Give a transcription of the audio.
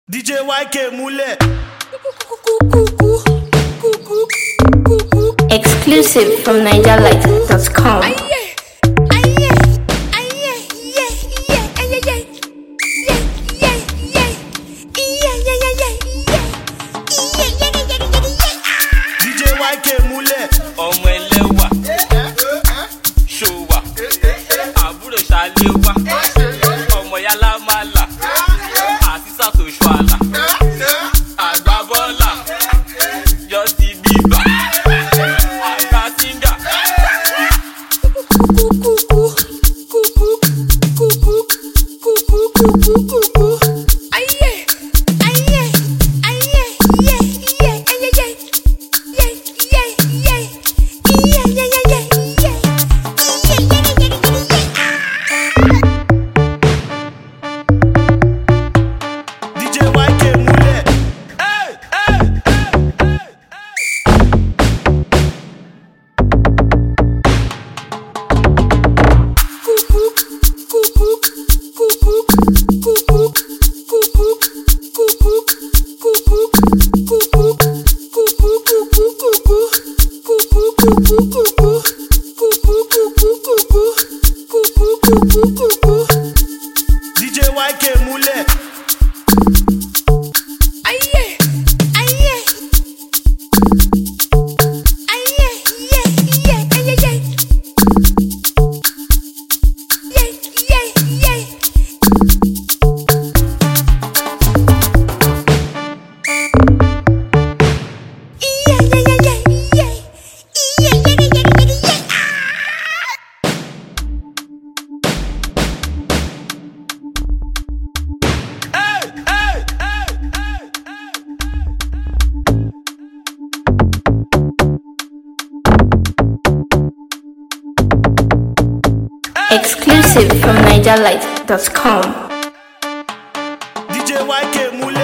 DJ YK Mule. Exclusive from NigerLight.com. Ọmọ ẹlẹ́wà ṣòwà àbúrò ṣàléwà ọmọ yálà màlà àṣìṣà tó ṣọ́àlà àgbàbọ́là Justin Bieber àgbà síngà. DJ YK Mule. Exclusive from NigerLight.com. DJ YK Mule.